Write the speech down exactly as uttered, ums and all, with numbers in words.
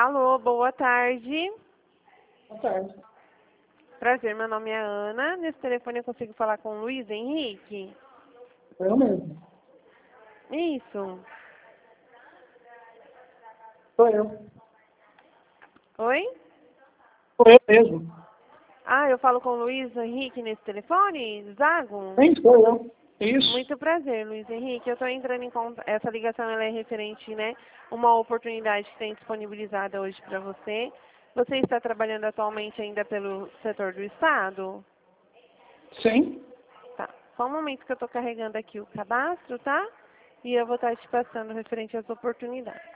Alô, boa tarde. Boa tarde. Prazer, meu nome é Ana. Nesse telefone eu consigo falar com o Luiz Henrique? Eu mesmo. Isso. Sou eu. Oi? Sou eu mesmo. Ah, eu falo com o Luiz Henrique nesse telefone? Zago? Sim, sou eu. Isso. Muito prazer, Luiz Henrique. Eu estou entrando em contato. Essa ligação ela é referente, né? Uma oportunidade que tem disponibilizada hoje para você. Você está trabalhando atualmente ainda pelo setor do Estado? Sim. Tá. Só um momento que eu estou carregando aqui o cadastro, tá? E eu vou estar te passando referente às oportunidades.